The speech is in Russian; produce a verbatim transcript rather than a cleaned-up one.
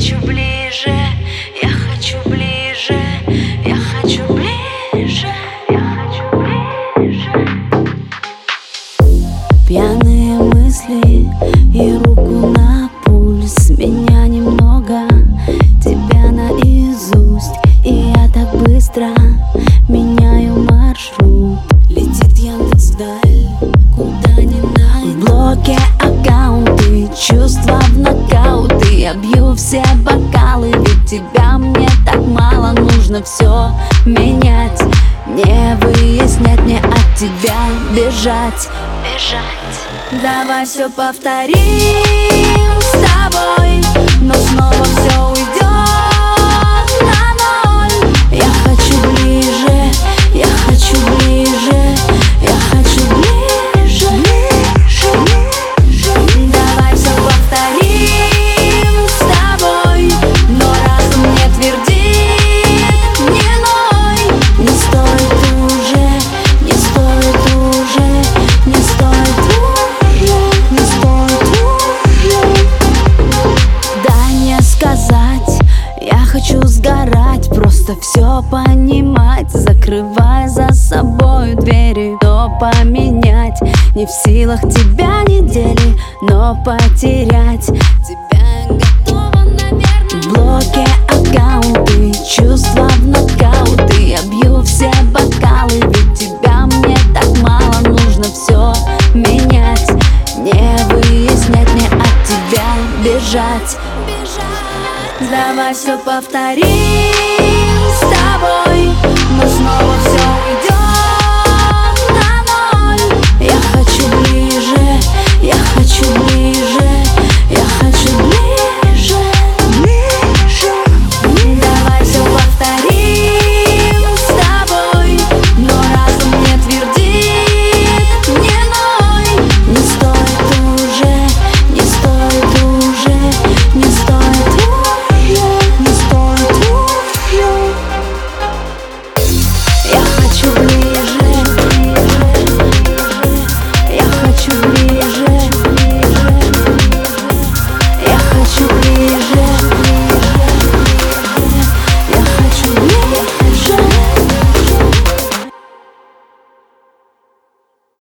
хочу ближе, я хочу ближе, я хочу ближе, я хочу ближе. Пьяные мысли и руку на пульс. Меня немного, тебя наизусть. И я так быстро меняю маршрут. Летит Яндекс вдаль, куда не найти. В блоке аккаунты, чувства в нокауты. Я бью все бокалы, ведь тебя мне так мало. Нужно все менять, не выяснять, мне от тебя бежать. Бежать. Давай все повторим с тобой, но снова все уйдет на ноль. Я хочу ближе, я хочу ближе, я хочу ближе, ближе, ближе. Давай все повторим с тобой, но разум мне твердит: не ной, не стоит уже, не стоит уже, не стоит уже, не стоит уже. Дай мне сказать, я хочу сгорать, просто все понимать, закрывая за собой двери. То поменять, не в силах тебя недели, но потерять тебя готова, наверное. В блоке аккаунты, чувства в нокауты. Я бью все бокалы, ведь тебя мне так мало. Нужно все менять, не выяснять, мне от тебя бежать. Давай все повторим с тобой, но снова все